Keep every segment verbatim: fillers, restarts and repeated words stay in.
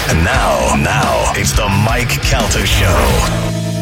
And now, now, it's the Mike Calta Show.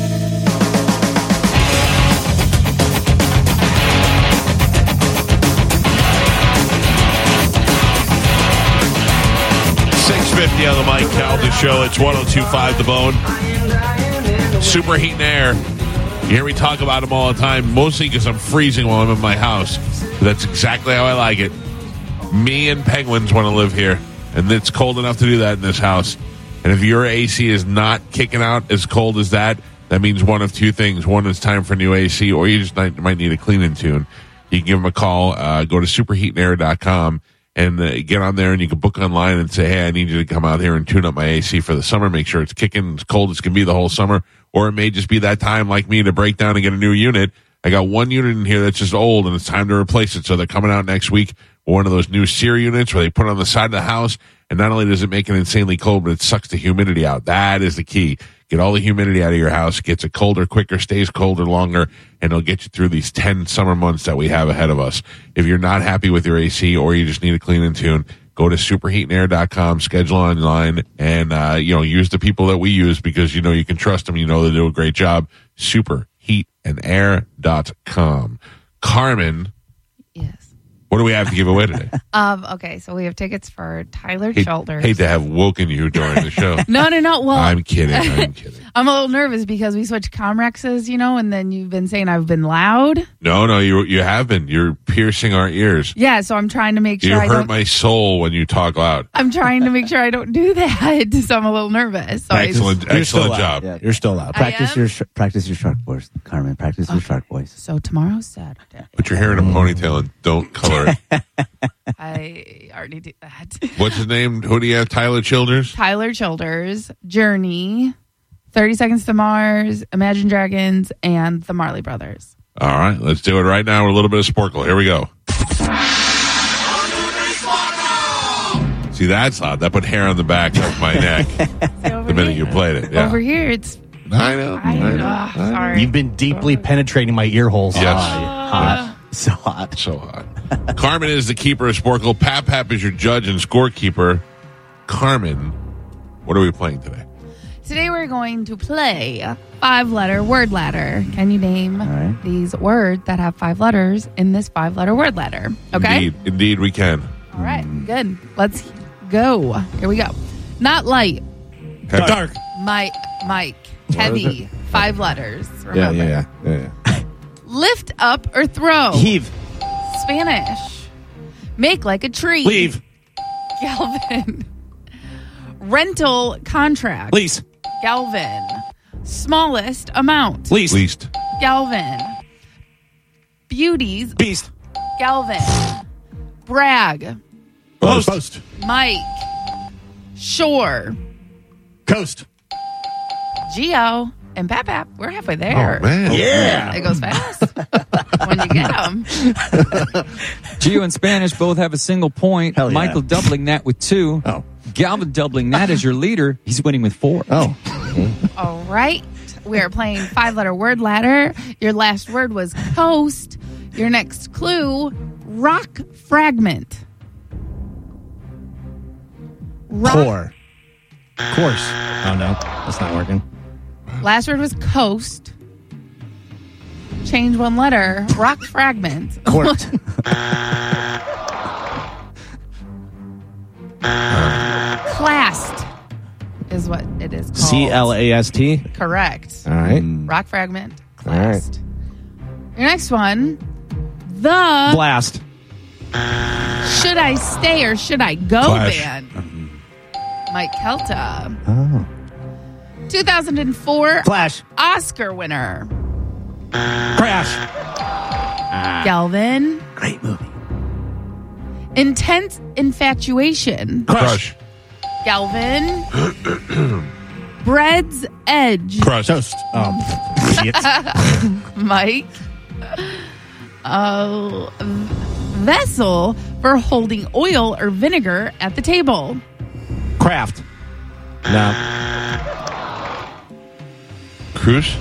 six fifty on the Mike Calta Show. It's one oh two point five The Bone. Superheat and air. You hear me talk about them all the time, mostly because I'm freezing while I'm in my house. That's exactly how I like it. Me and penguins want to live here, and it's cold enough to do that in this house. And if your A C is not kicking out as cold as that, that means one of two things. One, it's time for new A C, or you just might, might need a clean and tune. You can give them a call. Uh, go to superheat and air dot com. And uh, get on there, and you can book online and say, hey, I need you to come out here and tune up my A C for the summer. Make sure it's kicking as cold as can be the whole summer. Or it may just be that time, like me, to break down and get a new unit. I got one unit in here that's just old, and it's time to replace it. So they're coming out next week with one of those new Sear units where they put it on the side of the house. And not only does it make it insanely cold, but it sucks the humidity out. That is the key. Get all the humidity out of your house. Gets it colder quicker, stays colder longer, and it'll get you through these ten summer months that we have ahead of us. If you're not happy with your A C or you just need a clean and tune, go to superheat and air dot com, schedule online, and uh, you know, use the people that we use because you know you can trust them. You know they do a great job. superheat and air dot com. Carmen. Yes. What do we have to give away today? Um, okay, so we have tickets for Tyler hate, Childers. Hate to have woken you during the show. no, no, no. Well, I'm kidding. I'm kidding. I'm a little nervous because we switched Comrexes, you know, and then you've been saying I've been loud. No, no, you you have been. You're piercing our ears. Yeah, so I'm trying to make sure you I hurt don't. my soul when you talk loud. I'm trying to make sure I don't do that, so I'm a little nervous. So excellent, I, excellent job. Yeah, you're still loud. Practice your sh- practice your shark voice, Carmen. Practice your shark voice. So tomorrow's Saturday. Put your hair in a ponytail and don't color it. I already did that. What's his name? Who do you have? Tyler Childers? Tyler Childers, Journey, thirty Seconds to Mars, Imagine Dragons, and the Marley Brothers. All right, let's do it right now with a little bit of Sporkle. Here we go. See, that's loud. That put hair on the back of my neck the minute you played it. Yeah. Over here, it's... I know. I know. I know. Oh, sorry. You've been deeply penetrating my ear holes. Yes. Ah, hot. So hot. So hot. Carmen is the keeper of Sporkle. Pap Pap is your judge and scorekeeper. Carmen, what are we playing today? Today we're going to play five-letter word ladder. Can you name right. these words that have five letters in this five-letter word ladder? Okay? Indeed, indeed we can. All right, good. Let's go. Here we go. Not light. Heavy. Dark. Mike. Mike. Heavy. Five letters. Yeah, Remember. yeah, yeah, yeah, yeah. Lift up or throw. Heave. Spanish. Make like a tree. Leave. Galvin. Rental contract. Lease. Galvin. Smallest amount. Lease. Least. Galvin. Beauties. Beast. Galvin. Brag. Post. Post. Mike. Shore. Coast. Geo. And Pap Pap. We're halfway there. Oh, man. Yeah. It goes fast when you get them. Gio and Spanish both have a single point. Hell yeah. Michael doubling that with two. Oh. Galvin doubling that as your leader. He's winning with four. Oh. All right. We are playing five-letter word ladder. Your last word was coast. Your next clue, rock fragment. Rock. Core. Course. Oh, no. That's not working. Last word was coast. Change one letter. Rock fragment. Court. Classed is what it is called. C L A S T. Correct. All right. Rock fragment. All right. Classed. Your next one, the Blast. should I stay or should I go Clash. band. Mike Kelta. Oh. two thousand four Flash. Oscar winner. Crash. Galvin. Great movie. Intense infatuation. Crush. Galvin. Bread's edge. Crush. Toast. Oh. Idiots. Mike. Uh, vessel for holding oil or vinegar at the table. Craft. No. Cruise.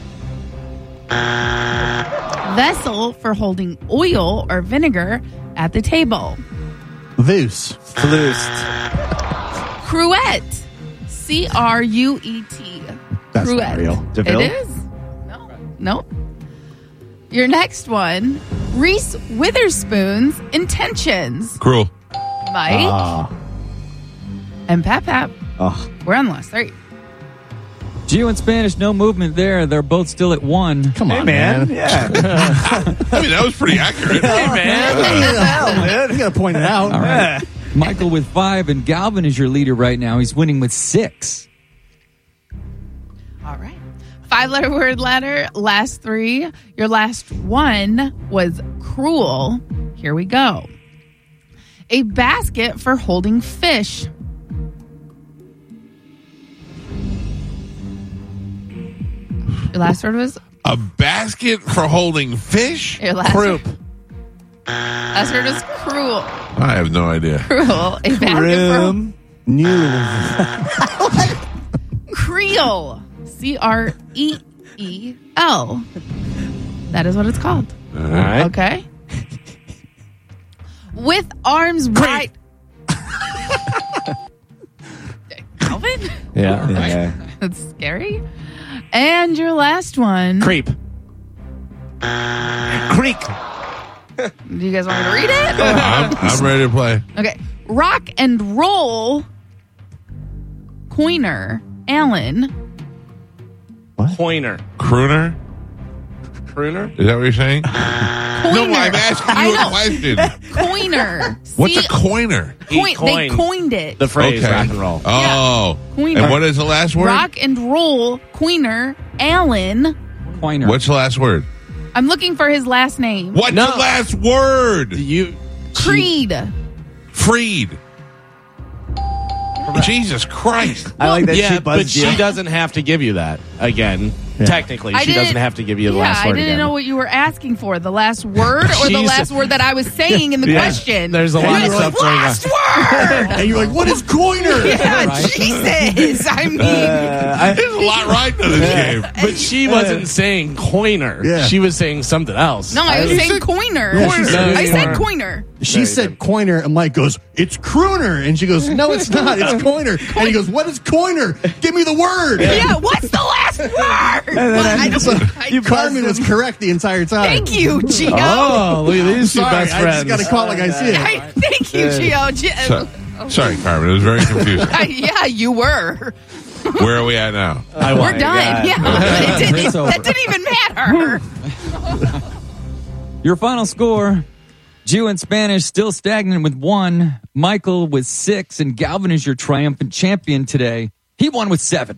Vessel for holding oil or vinegar at the table. Loose. Loosed. Cruet. C R U E T. That's Cruet. not real. DeVille? It is? No. Nope. Your next one, Reese Witherspoon's Intentions. Cruel. Mike Ah. and Pap Pap. Oh. We're on the last three. Geo in Spanish, no movement there. They're both still at one. Come on, man. man. Yeah. I mean, that was pretty accurate. Hey, man. What the hell, man? You got to point it out. All right. Michael with five, and Galvin is your leader right now. He's winning with six. All right. Five letter word ladder, last three. Your last one was cruel. Here we go. A basket for holding fish. Your last word was A basket for holding fish? your last Croup. Last word was cruel. I have no idea. Cruel. A basket Room. New. for creel. C R E E L. That is what it's called. All right. Okay. With arms wide. Calvin? Yeah. Yeah. That's scary. And your last one. Creep. Creek. Do you guys want me to read it? I'm, I'm ready to play. Okay. Rock and roll. Coiner. Alan. Pointer. Crooner? Pruner? Is that what you're saying? Coiner. No, I'm asking I you a know. question. Coiner. What's C- a coiner? coin- He They coined coined it. The phrase Okay. rock and roll. Oh. Coiner. And what is the last word? Rock and roll. Coiner. Alan. Pointer. What's the last word? I'm looking for his last name. What's No. the last word? You. Creed. Freed. Jesus Christ. I like that yeah, she but buzzed she you. doesn't have to give you that again. Technically, I she doesn't didn't- have to give you the yeah, last I word didn't again. know what you were asking for. The last word or the She's- last word that I was saying in the Yeah, question? there's a lot What of is stuff the going on. last word? And you're like, what is coiner? Yeah, Right. Jesus. I mean, There's a lot right to this game. But she wasn't saying coiner. Yeah. She was saying something else. no, I was You saying said- coiner. Yeah, she said- I you said weren't. coiner. She said coiner, and Mike goes, it's crooner. And she goes, no, it's not. It's coiner. And he goes, what is coiner? Give me the word. Yeah, what's the last word? Well, I don't, So, I, Carmen was correct the entire time. thank you, Gio. Oh, look at these two Sorry, best I friends. just got to call it like I see it. I, thank you, Gio. Gi- So- sorry, Carmen. It was very confusing. I- yeah, you were. Where are we at now? I We're won. done. Yeah, it didn't, It's over. that didn't even matter. Your final score. Geo in Spanish still stagnant with one. Michael with six. And Galvin is your triumphant champion today. He won with seven.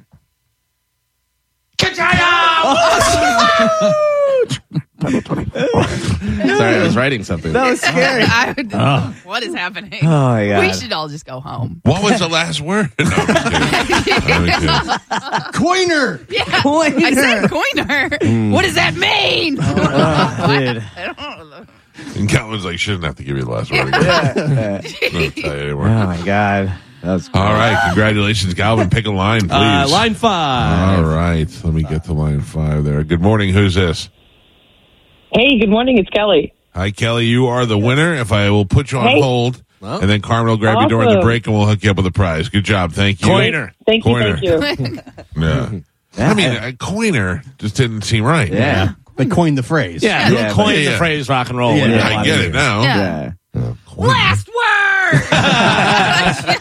Sorry, I was writing something. That was scary. I would, What is happening? Oh, my God. We should all just go home. What was the last word? No, I'm just kidding. I'm just kidding. Coiner. Yeah, I said coiner. What does that mean? dude. I don't know. And Calvin's like, shouldn't have to give you the last word again. I don't tell you anymore. Oh, my God. That was All right. Congratulations, Calvin. Pick a line, please. Uh, line five. All right. Let me get to line five there. Good morning. Who's this? Hey, good morning. It's Kelly. Hi, Kelly. You are the winner. If I will put you on Hey. hold, Well. and then Carmen will grab you during the Awesome. break, and we'll hook you up with a prize. Good job. Thank you. Coiner. Thank you. Coiner. Thank you. Yeah. I mean, a coiner just didn't seem right. Yeah. They coined the phrase. Yeah, Yeah. who coined Yeah, yeah. the phrase rock and roll? Yeah, Yeah, I get it now. Yeah. Yeah. Last word. I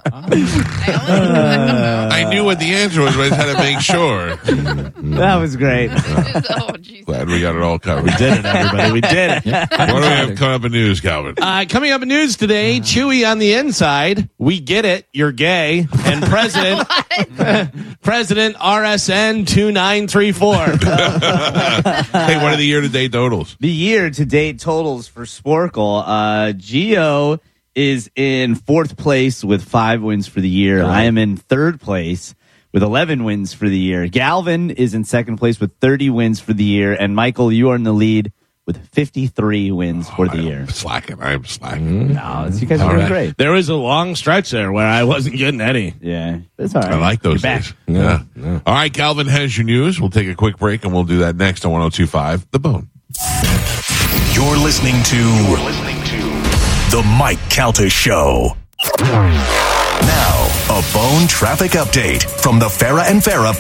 don't I knew what the answer was, but I just had to make sure. That was great. know. Oh, jeez. Glad we got it all covered. We did it, everybody. We did it. What do we have coming up in news, Calvin? Uh, coming up in news today, Chewy on the inside. We get it. You're gay. And President President R S N two nine three four. Hey, what are the year-to-date totals? The year-to-date totals for Sporkle. Uh, Geo is in fourth place with five wins for the year. I am in third place with eleven wins for the year. Galvin is in second place with thirty wins for the year. And Michael, you are in the lead with fifty-three wins for the year. I'm slacking. I'm slacking. No, you guys are All doing right. great. There was a long stretch there where I wasn't getting any. Yeah, that's all right. I like those You're days. back. Yeah. All right, Calvin has your news. We'll take a quick break, and we'll do that next on one oh two point five The Bone. You're listening to You're listening to The Mike Calta Show. Now, A phone traffic update from the Farah and Farah